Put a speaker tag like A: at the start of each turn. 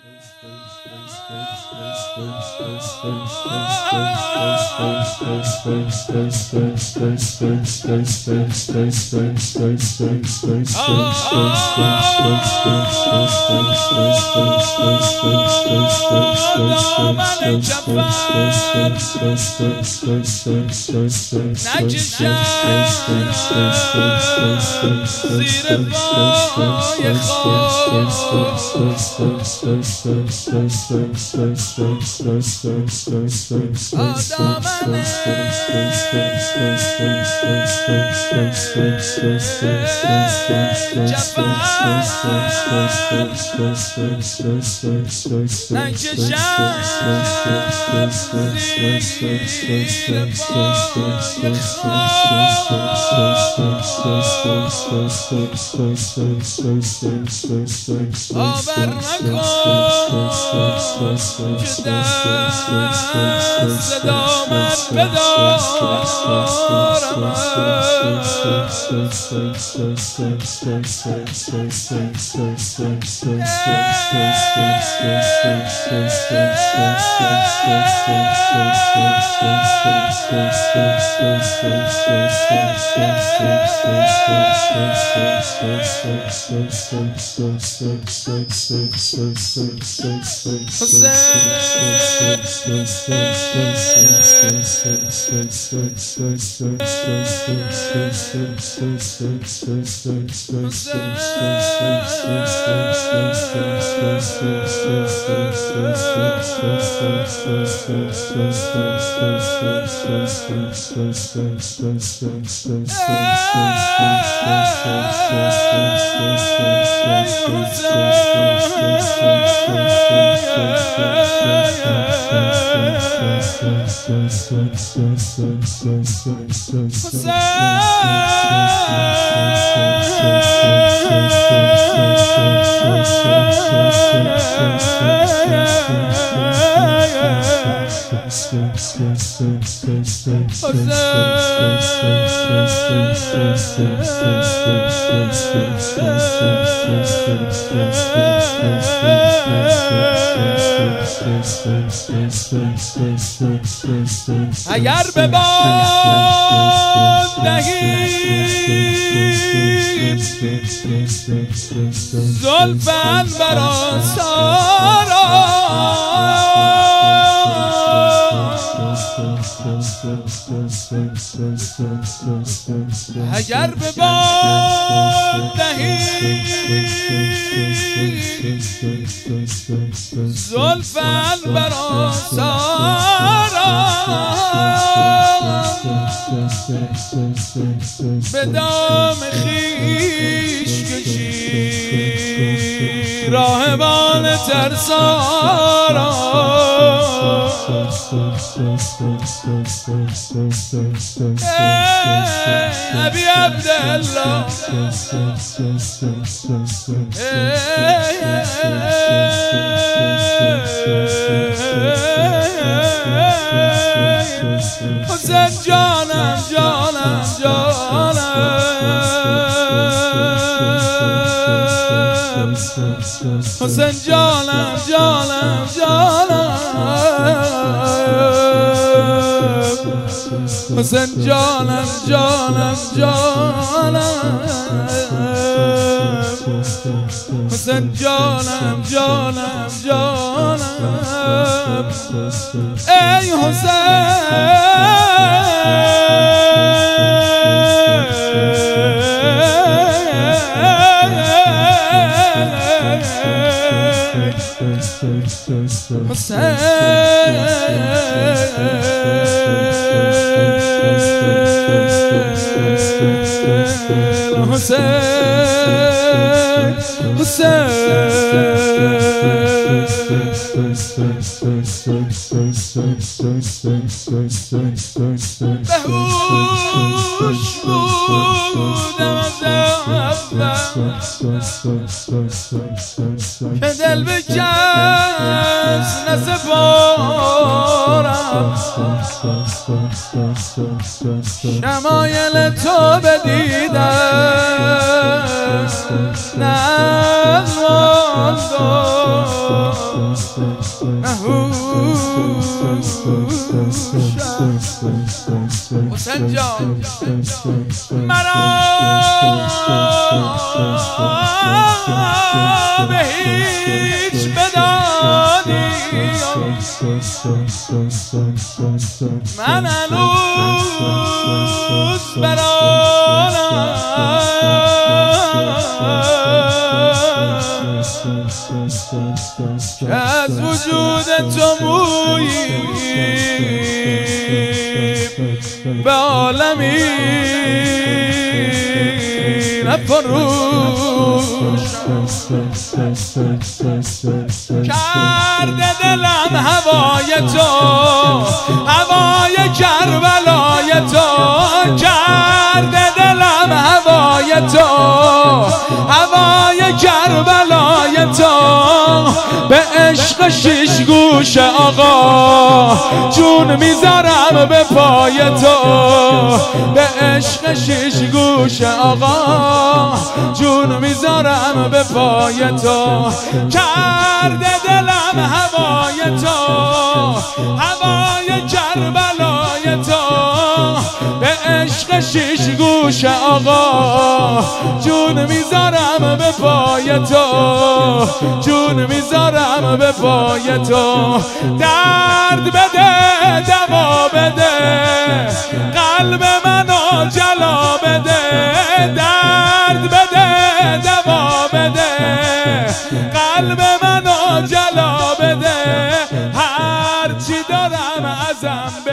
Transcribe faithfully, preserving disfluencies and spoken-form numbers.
A: اگر به باد دهی زلف عنبر آسارا اگر به باد دهی زلف عنبر آسارا به دام خویش کشی راهبان ترسارا ابی عبدالله حسین جانم جانم جانم حسین جانم جانم جانم حسین جانم جانم جانم حسین جانم جانم جانم ای بهوش بودم از اول که دل به کس نسپارم شمایل تو بدیدم نظر حسین جان مرا به هیچ بدادی من هنوز برانم که از وجود تو مویی به عالمی نفروش کرده دلم هوای تو هوای کربلای تو کرده دلم هوای تو هوای کربلای تو به عشق شیش گوش آقا جون میذارم به پای تو به عشق شیش گوش آقا جون میذارم به پای تو کرده دلم هوای تو هوای کربلای تو به عشق شیش گوش آقا جون میذارم به پای تو جون میذارم به پای تو درد بده دوا بده قلب منو جلا بده درد بده دوا بده قلب منو جلا بده هرچی دارم ازم